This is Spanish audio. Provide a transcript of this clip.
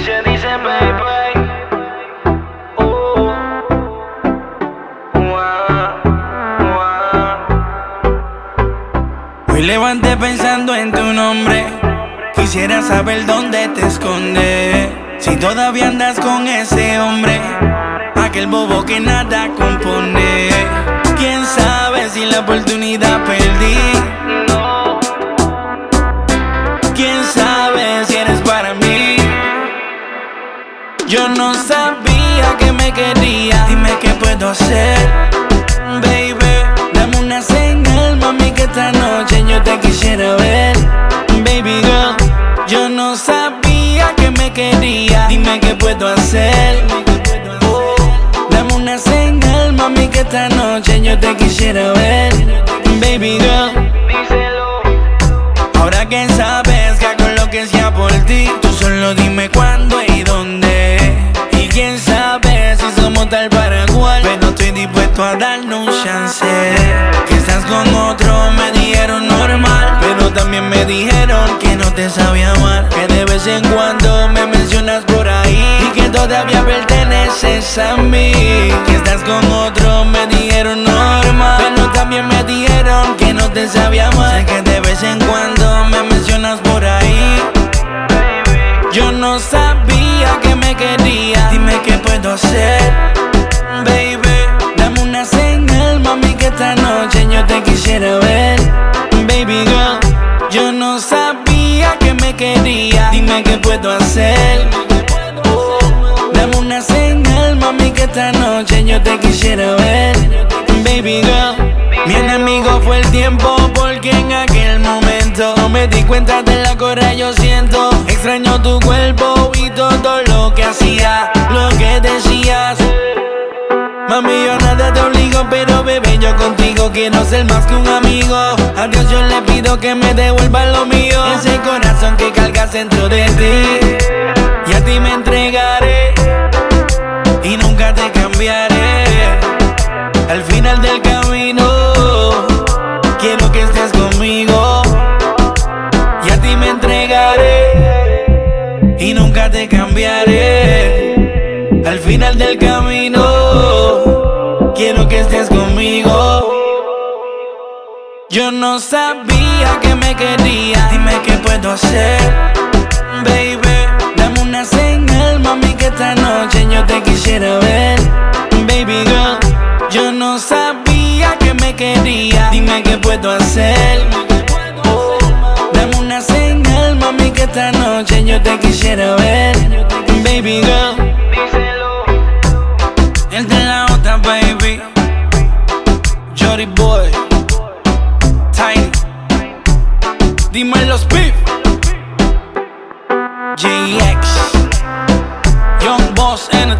Dice, baby. Hoy levanté pensando en tu nombre. Quisiera saber dónde te escondes. Si todavía andas con ese hombre, aquel bobo que nada compone. Quién sabe si la oportunidad perdí. Quién sabe si eres para mí. Yo no sabía que me quería. Dime qué puedo hacer, baby. Dame una señal, mami, que esta noche yo te quisiera ver. Baby girl, yo no sabía que me quería. Dime qué puedo hacer. Dame una señal, mami, que esta noche yo te quisiera ver. Baby girl, díselo. Ahora que sabes que hago lo que sea por ti, tú solo dime cuándo y dónde. Y quién sabe si somos tal para cual, pero estoy dispuesto a darnos un chance. Que estás con otro, me dijeron normal, pero también me dijeron que no te sabía amar. Que de vez en cuando me mencionas por ahí y que todavía perteneces a mí. Que estás con otro, me dijeron normal, pero también me dijeron que no te sabía amar. Sé que de vez en cuando me mencionas por ahí. Yo no sabía que me quería. Dime qué puedo hacer, baby. Dame una señal, mami, que esta noche yo te quisiera ver. Baby girl, yo no sabía que me quería. Dime qué puedo hacer. Dame una señal, mami, que esta noche yo te quisiera ver. Baby girl, mi enemigo fue el tiempo, porque en aquel momento no me di cuenta de la cora yo siento. Extraño tu cuerpo y todo lo que hacía, lo que decías. Mami, yo nada te obligo, pero bebé, yo contigo quiero ser más que un amigo. A Dios yo le pido que me devuelva lo mío, ese corazón que cargas dentro de ti. Y a ti me entregaré y nunca te cambiaré. Al final del camino quiero que estés conmigo. Y a ti me entregaré y nunca te cambiaré. Al final del camino quiero que estés conmigo. Yo no sabía que me quería. Dime qué puedo hacer, baby. Dame una señal, mami, que esta noche yo te quisiera ver. Baby girl, yo no sabía que me quería. Dime qué puedo hacer. Dame una señal, mami, que esta noche yo te quisiera ver. Baby girl, díselo. El de la otra, baby. Jody Boy, Tiny. Dime los beef. GX, Young Boss Energy.